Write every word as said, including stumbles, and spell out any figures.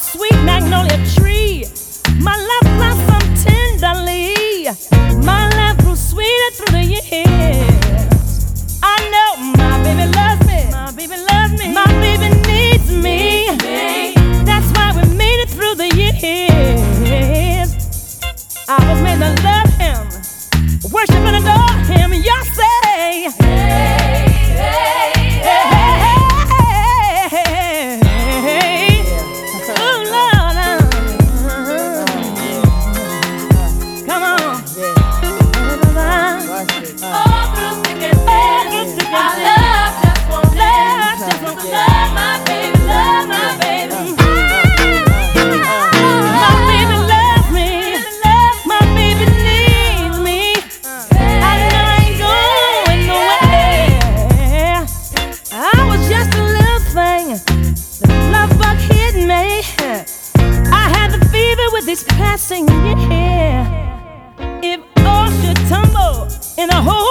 sweet magnolia tree. My love blossomed tenderly. My love grew sweeter through the years. I know my baby loves me. My baby loves me. My baby needs me. That's why we made it through the years. I was made to love him, worship and adore him. Y'all say, hey, hey, hey, hey, hey, hey. Oh Lord, come on. All through thick and thin, our love just won't end. Just won't love my baby, love my baby. My baby loves me. My baby needs me. I know I ain't going nowhere. I was just a little thing. The love bug hit me. I had the fever with this passing year. If all should tumble in a hole